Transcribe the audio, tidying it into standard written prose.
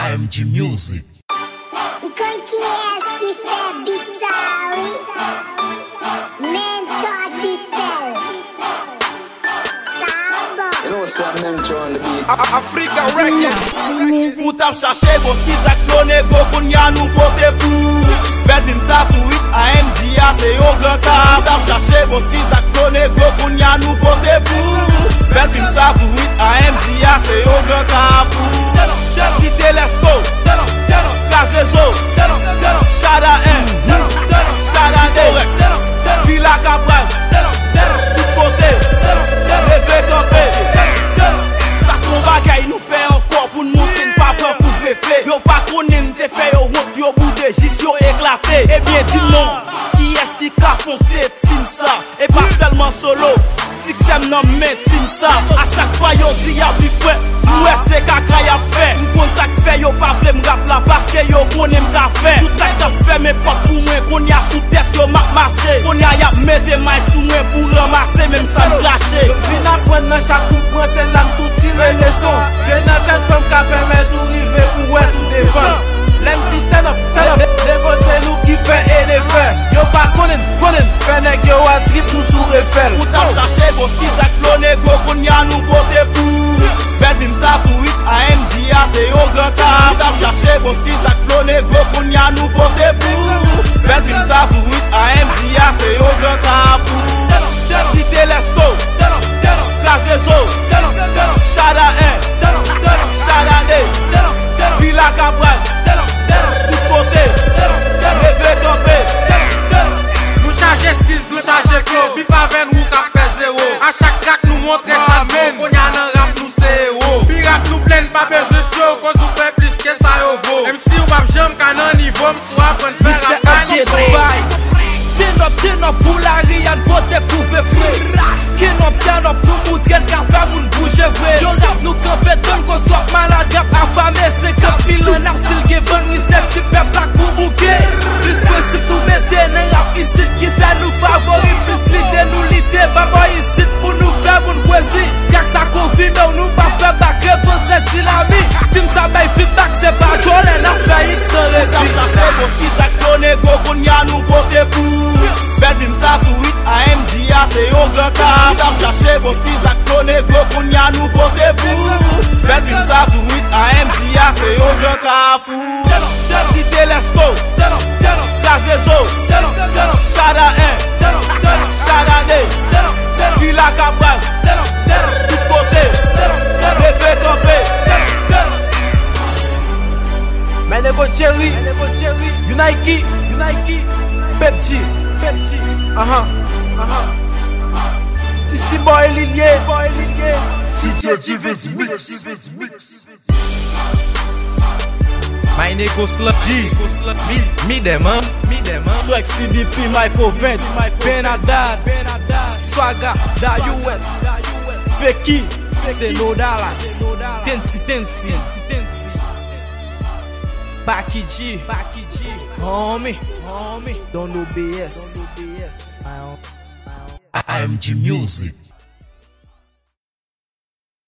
AMG Music. Con qui est-ce qui fait beat ça, oui? Mentor qui fait. You know what's up, Mentor on the beat. Africa Records. Ou tap chache bon skis ak klone go koun ya nou pote pou. Bedbim sa tou it AMG a se yo gran ka. Tap chache bon skis ak klone go koun ya nou pote pou. Bedbim sa tou it AMG a se yo gran ka fou. Cité let's go. Kaze zo. Shada N. Shada D. Villa Cabral. Tout côté. Leve campé. Sa son bagay nou fè ankor pou n'montre n'pa pran pou vle. Yo pa konnen te fè yo honte, yo boude, jis yo éclaté. Eh bien dis non, qui est-ce qui ka fonte Simsa? Et pas seulement solo, Sixem nan men Simsa. A chaque fois yo di ya bi fè, mouè se kaka ya fè. M'kon sak fè yo pa vle m'rap la, paske yo konnen m'ta fè. Tout sak ta fè me pot pou mwen, kon ya sou tèt yo mak marché. Kon ya mette may sou mwen pou ramasser, même sa m'klache. Yo vin apren nan chak kou pran sen lan tout tire leçon. Je nan ten fèm ka permet ou rive pou wè tout devan. Lem ti ten up, levo se nou ki fè e de fè. Yo pa konnen, fè nek yo a trip nou tou refel. Ou tap chache bon skis ak klone go koun ya nou pote pou. Bedbim sa tou it AMG a se yo gran ka. Ou tap chache bon skis ak klone go koun ya nou pote pou. Bedbim sa tou it AMG a se yo gran ka fou. Cité let's go. Kaze zo. Shada N. Shada D. Villa Cabral. Tout côté. Leve campé. Nou chaje skis, nou chaje flow. Bif aven ou ka fè zéro. A chak crack nou montre sa men. Kon ya nan rap nou se héros. Bi rap nou plen pa beze show. Kon nou fè plus ke sa yo vo. MC ou bab jam ka nan nivou. Msou apren fè rap ka nivou. Ten up pou la riyan pote kouve fwe. Ten up nou moutren ka fè moun bouge vwe. Yo rap nou kampe ton kon swap malade rap afame. Se kapil an ap sil ge bon wiset super plak pou bouke. Dispensif nou mette nan rap isit ki fè nou favori. Plus lide nou lide baboy isit pou nou fè moun kwezi. Yak sa konfime ou nou pa fè bak repose ti la mi. Sim sa bay feedback se pa jole na fè yik se rezi. Tap chache bon skis ak klone go koun ya nou pote pou. Bedbim sa tou it AMG a se yo gran ka. Tap chache bon skis ak klone go koun ya nou pote pou. Bedbim sa tou it AMG a se yo gran ka fou. Cité let's go. Kaze zo. Shada N. Shada D. Villa Cabral. Tout côté. Leve campé. Menego Cherry, Unike, Pepsi, Tisi Boy Lilier, DJ Jivez Mix. My nego Sluggy, me them, Swag CDP, Michael Vent, Benadad, Swaga, da US, Feki, c'est no Dallas, Tensi, Baki G, homie, don't know BS. AMG Music.